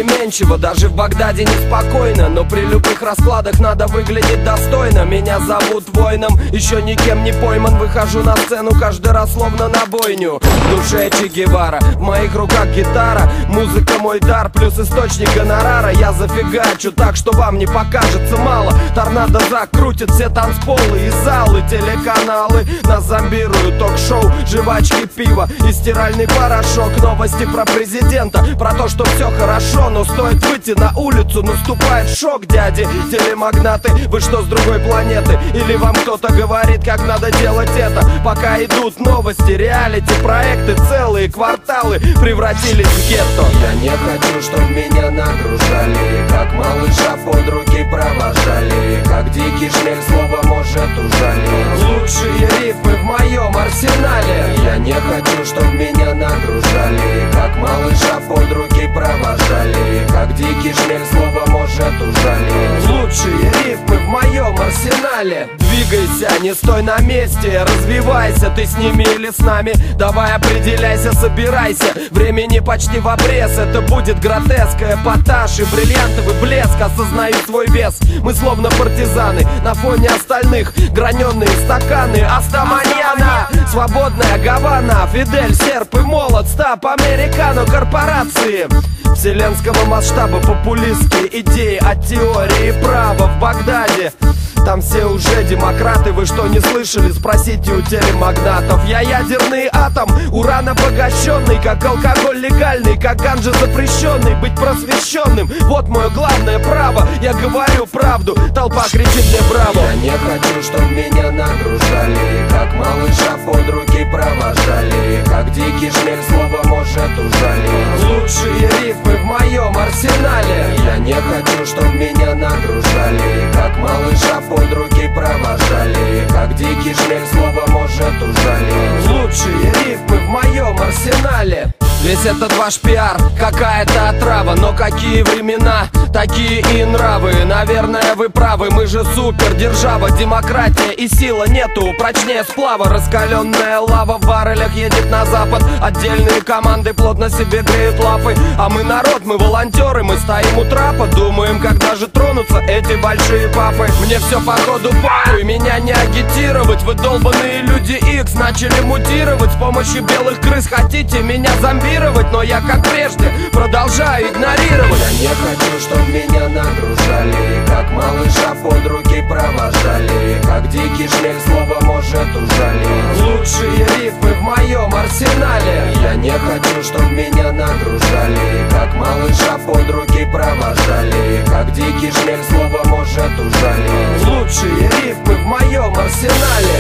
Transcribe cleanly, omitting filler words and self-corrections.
переменчиво, даже в Багдаде неспокойно, но при любых раскладах надо выглядеть достойно. Меня зовут воином, еще никем не пойман. Выхожу на сцену каждый раз словно на бойню. В душе Че Гевара, в моих руках гитара. Музыка мой дар, плюс источник гонорара. Я зафигачу так, что вам не покажется мало. Торнадо закрутит все танцполы и залы. Телеканалы нас зомбируют, ток-шоу, жвачки, пиво и стиральный порошок. Новости про президента, про то, что все хорошо, но стоит выйти на улицу, наступает шок. Дяди, телемагнаты, вы что, с другой планеты? Или вам кто-то говорит, как надо делать это? Пока идут новости, реалити, проекты, целые кварталы превратились в гетто. Я не хочу, чтоб меня нагружали, как малыша под руки провожали, как дикий шмель слово может ужалить. Лучшие рифмы в моем арсенале. Я не хочу, чтоб меня нагружали, как малыша под руки провожали, как дикий шмель слово может ужалить. Лучшие рифмы в моем арсенале. Двигайся, не стой на месте, развивайся, ты с ними или с нами. Давай определяйся, собирайся, времени почти в обрез. Это будет гротеск, эпатаж и бриллиантовый блеск. Осознаю свой вес, мы словно партизаны на фоне остальных. Граненые стаканы, Астаманьяна, свободная Гавана, Фидель, серп и молот, стаб, американо, корпорации вселенского масштаба, популистские идеи от теории права в Багдаде. Там все уже демократы, вы что, не слышали? Спросите у телемагнатов. Я ядерный атом, уран обогащенный, как алкоголь легальный, как ганджа запрещенный. Быть просвещенным, вот мое главное право. Я говорю правду, толпа кричит мне браво. Я не хочу, чтоб меня нагружали, как малыша под руки провожали, как дикий шмель слово может ужалить. Лучшие рифмы в моем арсенале. Я не хочу, чтоб меня нагружали, как малыша под руки провожали, как дикий шмель слово может ужалить. Лучшие рифмы в моем арсенале. Весь этот ваш пиар, какая-то отрава. Но какие времена, такие и нравы. Наверное, вы правы, мы же супер держава. Демократия и сила нету прочнее сплава. Раскаленная лава в баррелях едет на запад. Отдельные команды плотно себе греют лапы. А мы народ, мы волонтеры, мы стоим у трапа. Думаем, когда же тронутся эти большие папы. Мне все походу похуй, меня не агитировать. Вы долбаные люди X начали мутировать. С помощью белых крыс хотите меня зомбировать, но я, как прежде, продолжаю игнорировать. Я не хочу, чтоб меня нагружали, как малыша под руки провожали, как дикий шмель слово может ужалить. Лучшие рифмы в моем арсенале. Я не хочу, чтоб меня нагружали, как малыша под руки провожали, как дикий шмель слово может ужалить. Лучшие рифмы в моем арсенале.